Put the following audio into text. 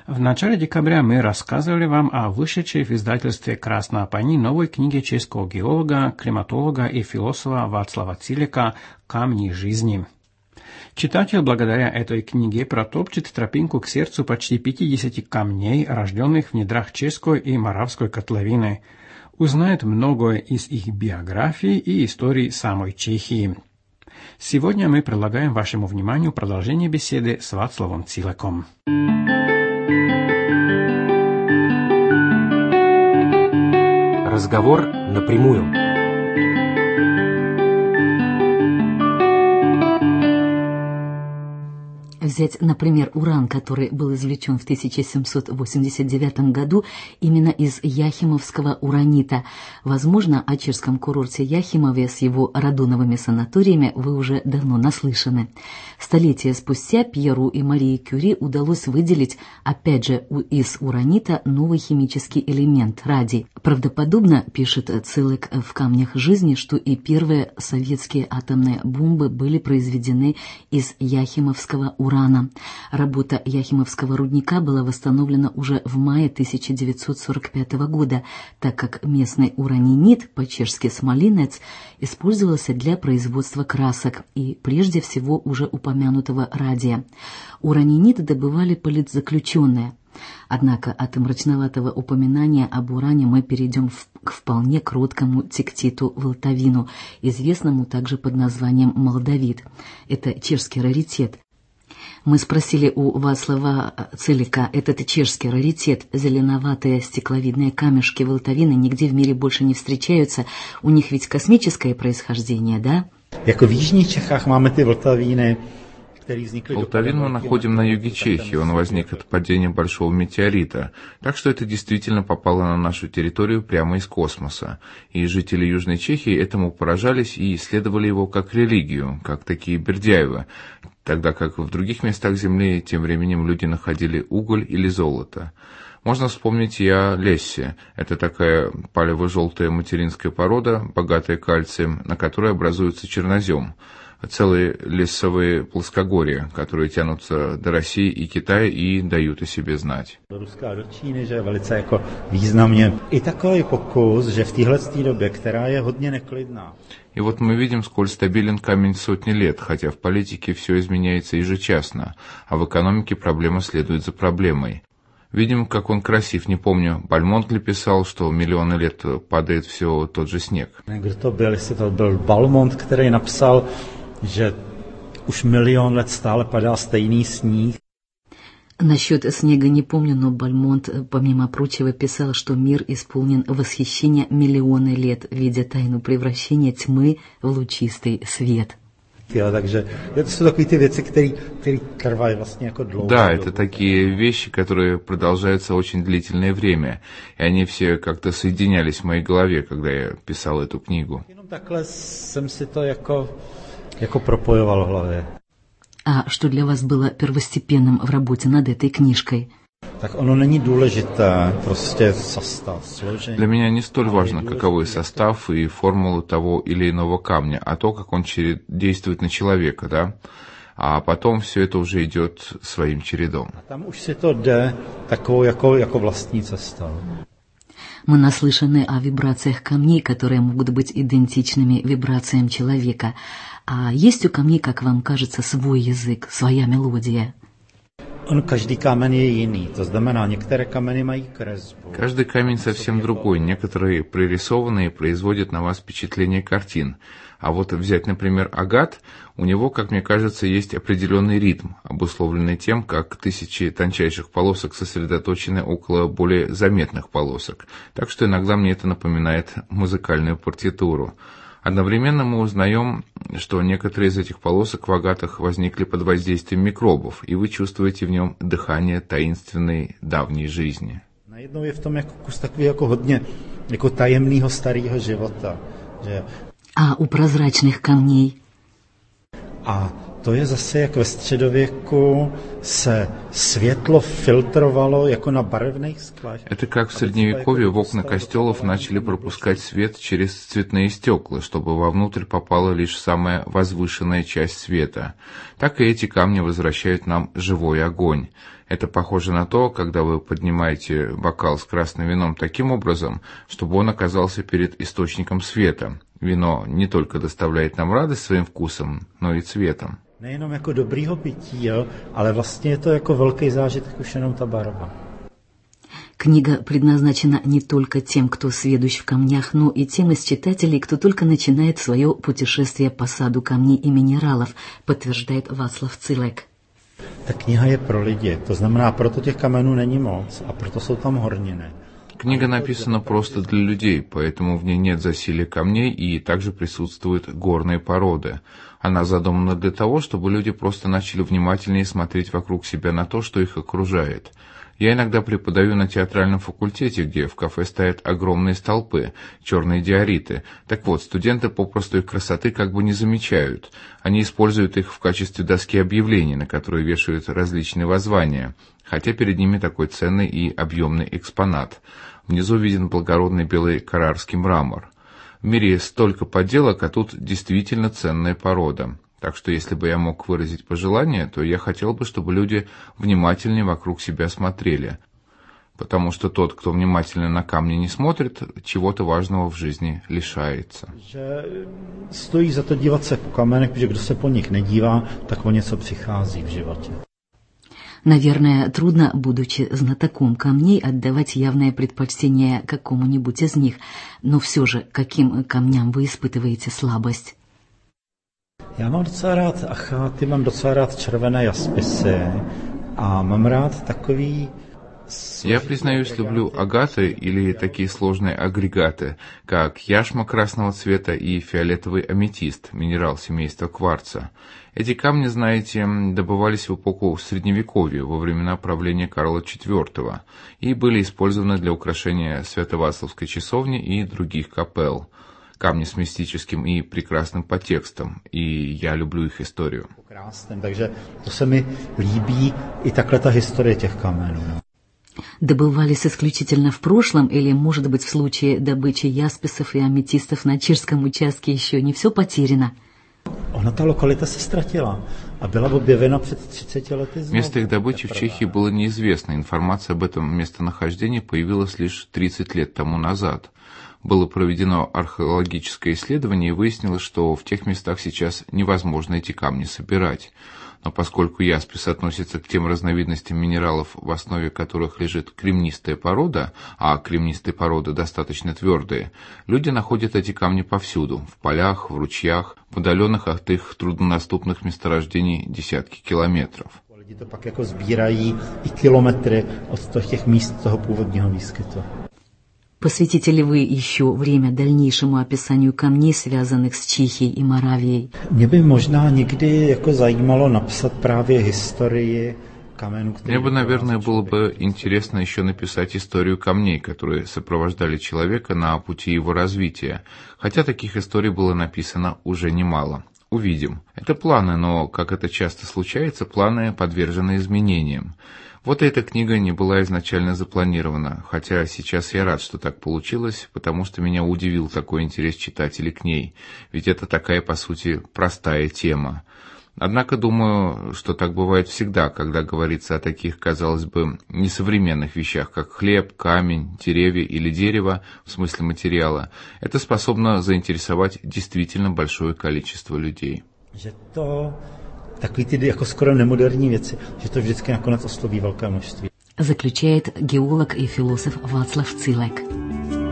В начале декабря мы рассказывали вам о вышедшей в издательстве «Красная пани» новой книге чешского геолога, климатолога и философа Václava Cíleka «Камни жизни». Читатель благодаря этой книге протопчет тропинку к сердцу почти 50 камней, рожденных в недрах чешской и моравской котловины. Узнает многое из их биографии и истории самой Чехии. Сегодня мы предлагаем вашему вниманию продолжение беседы с Václavom Cílekom. Разговор напрямую. Взять, например, уран, который был извлечен в 1789 году именно из яхимовского уранита. Возможно, о чешском курорте Яхимове с его радоновыми санаториями вы уже давно наслышаны. Столетия спустя Пьеру и Марии Кюри удалось выделить, опять же, из уранита новый химический элемент – радий. Правдоподобно, пишет Цилек в «Камнях жизни», что и первые советские атомные бомбы были произведены из яхимовского урана. Работа Яхимовского рудника была восстановлена уже в мае 1945 года, так как местный уранинит, по-чешски смолинец, использовался для производства красок и прежде всего уже упомянутого радия. Уранинит добывали политзаключенные. Однако от мрачноватого упоминания об уране мы перейдем к вполне кроткому тектиту волтавину, известному также под названием молдавит. Это чешский раритет. Мы спросили у Václava Cíleka, этот чешский раритет, зеленоватые стекловидные камешки волтавины нигде в мире больше не встречаются, у них ведь космическое происхождение, да? Jako v jižních Čechách máme ty vltavíny. Волтавин мы находим на юге Чехии, он возник от падения большого метеорита, так что это действительно попало на нашу территорию прямо из космоса. И жители Южной Чехии этому поражались и исследовали его как религию, как такие Бердяевы, тогда как в других местах Земли тем временем люди находили уголь или золото. Можно вспомнить и о лессе. Это такая палево-желтая материнская порода, богатая кальцием, на которой образуется чернозем. Целые лесовые плоскогорья, которые тянутся до России и Китая и дают о себе знать. Do Ruska a do Číny, že velice jako významně. I takový pokus, že v téhleté době, která je hodně neklidná. И вот мы видим, сколь стабилен камень сотни лет, хотя в политике все изменяется ежечасно, а в экономике проблема следует за проблемой. Видим, как он красив. Не помню, Бальмонт ли писал, что миллионы лет падает все тот же снег. Kdo to byl, jestli to byl Balmont, který napsal, že už milion let stále padá stejný sníh. Насчет снега не помню, но Бальмонт, помимо прочего, писал, что мир исполнен восхищения миллионы лет, видя тайну превращения тьмы в лучистый свет. Takže to jsou takové ty věci, které trvají vlastně jako dlouho. Да, это такие вещи, которые продолжаются очень длительное время, и они все как-то соединялись в моей голове, когда я писал эту книгу. Jenom takhle jsem si to jako propojoval v hlavě. А что для вас было первостепенным в работе над этой книжкой? Tak ono není důležité prostě состав, сложение. Для меня не столь важно, каковой состав и формула того или иного камня, а то, как он действует на человека, да? А потом все это уже идет своим чередом. Tam už si to jde takovou jako vlastní cestou. Мы наслышаны о вибрациях камней, которые могут быть идентичными вибрациям человека. А есть у камней, как вам кажется, свой язык, своя мелодия? Každý kámen je jiný, to znamená, některé kameny mají kresbu. Каждый камень совсем другой, некоторые прорисованные производят на вас впечатление картин. А вот взять, например, агат, у него, как мне кажется, есть определенный ритм, обусловленный тем, как тысячи тончайших полосок сосредоточены около более заметных полосок. Так что иногда мне это напоминает музыкальную партитуру. Одновременно мы узнаем, что некоторые из этих полосок в агатах возникли под воздействием микробов, и вы чувствуете в нем дыхание таинственной давней жизни. Najednou je v tom jako kus takový jako hodně jako tajemného starého života. Že... А у прозрачных камней? A to je zase, jak ve středověku se světlo filtrovalo jako na barevných sklech. Это как в Средневековье в окна костелов начали пропускать свет через цветные стекла, чтобы вовнутрь попала лишь самая возвышенная часть света. Так и эти камни возвращают нам живой огонь. Это похоже на то, когда вы поднимаете бокал с красным вином таким образом, чтобы он оказался перед источником света. Вино не только доставляет нам радость своим вкусом, но и цветом. Nejenom jako dobrýho pití, jo, ale vlastně je to jako velký zážitek už jenom ta barva. Книга предназначена не только тем, кто сведущ в камнях, но и тем из читателей, кто только начинает свое путешествие по саду камней и минералов, подтверждает Václav Cílek. Ta kniha je pro lidi, to znamená, proto těch kamenů není moc a proto jsou tam horniny. Книга написана просто для людей, поэтому в ней нет засилия камней и также присутствуют горные породы. Она задумана для того, чтобы люди просто начали внимательнее смотреть вокруг себя на то, что их окружает. Я иногда преподаю на театральном факультете, где в кафе стоят огромные столпы, черные диориты. Так вот, студенты попросту их красоты как бы не замечают. Они используют их в качестве доски объявлений, на которые вешают различные воззвания, хотя перед ними такой ценный и объемный экспонат. Внизу виден благородный белый каррарский мрамор. В мире столько подделок, а тут действительно ценная порода. Так что если бы я мог выразить пожелание, то я хотел бы, чтобы люди внимательнее вокруг себя смотрели. Потому что тот, кто внимательно на камни не смотрит, чего-то важного в жизни лишается. Stojí za to dívat se po kamenech, protože kdo se po nich nedívá, tak o něco přichází v životě. Наверное, трудно, будучи знатоком камней, отдавать явное предпочтение какому-нибудь из них, но все же, каким камням вы испытываете слабость? Já mám docela rád acháty, mám docela rád červené jaspisy a mám rád takový... Я, признаюсь, люблю агаты или такие сложные агрегаты, как яшма красного цвета и фиолетовый аметист, минерал семейства кварца. Эти камни, знаете, добывались в эпоху Средневековья, во времена правления Карла IV, и были использованы для украшения Свято-Вацлавской часовни и других капелл. Камни с мистическим и прекрасным подтекстом, и я люблю их историю. Takže to se mi líbí i takhle ta historie těch kamenů. Добывались исключительно в прошлом или, может быть, в случае добычи ясписов и аметистов на чешском участке еще не все потеряно? Ona ta lokalita se ztratila a byla objevena před 30 lety znovu. Место их добычи в Чехии было неизвестно. Информация об этом местонахождении появилась лишь 30 лет тому назад. Было проведено археологическое исследование и выяснилось, что в тех местах сейчас невозможно эти камни собирать. Но поскольку яспис относится к тем разновидностям минералов, в основе которых лежит кремнистая порода, а кремнистые породы достаточно твердые, люди находят эти камни повсюду, в полях, в ручьях, в удаленных от их труднодоступных месторождений десятки километров. Lidi to pak jako sbírají i kilometry od těch míst toho původního výskytu. Посвятите ли вы еще время дальнейшему описанию камней, связанных с Чехией и Моравией? Mě by možná někdy jako zajímalo napsat právě historii каменů. Мне бы, наверное, было бы интересно еще написать историю камней, которые сопровождали человека на пути его развития, хотя таких историй было написано уже немало. Увидим. Это планы, но, как это часто случается, планы подвержены изменениям. Вот эта книга не была изначально запланирована, хотя сейчас я рад, что так получилось, потому что меня удивил такой интерес читателей к ней, ведь это такая, по сути, простая тема. Однако думаю, что так бывает всегда, когда говорится о таких, казалось бы, несовременных вещах, как хлеб, камень, деревья или дерево, в смысле материала. Это способно заинтересовать действительно большое количество людей. Takový ty jako skoro nemoderní věci, že to vždycky nakonec osloví velké množství. Заключает геолог и философ Václav Cílek.